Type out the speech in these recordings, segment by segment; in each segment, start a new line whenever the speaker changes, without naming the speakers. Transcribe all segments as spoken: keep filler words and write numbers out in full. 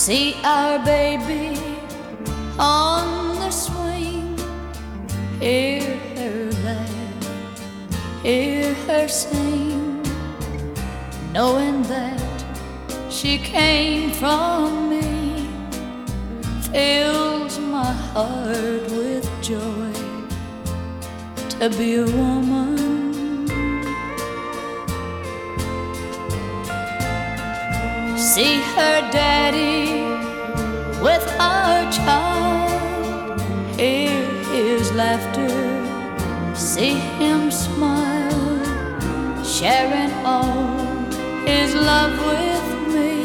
See our baby on the swing, hear her laugh, hear her sing, knowing that she came from me, fills my heart with joy to be a woman. See her daddy with our child, hear his laughter, see him smile, sharing all his love with me,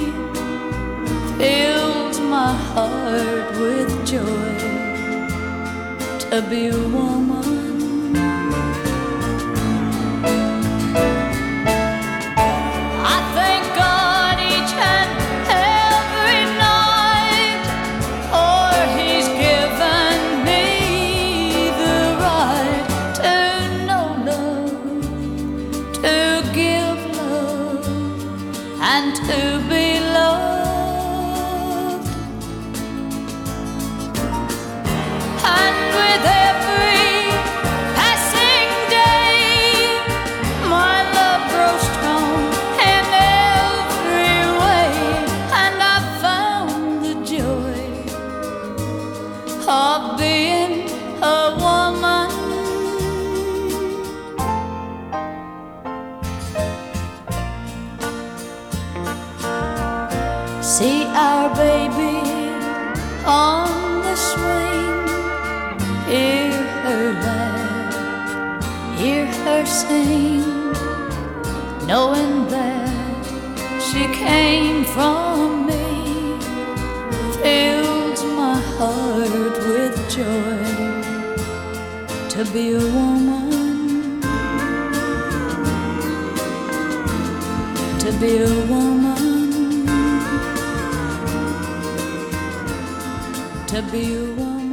fills my heart with joy to be a woman. And to be loved, and with every passing day, my love grows strong in every way, and I've found the joy of being a woman. See our baby on the swing, hear her laugh, hear her sing, knowing that she came from me, fills my heart with joy to be a woman, to be a woman. To be a woman.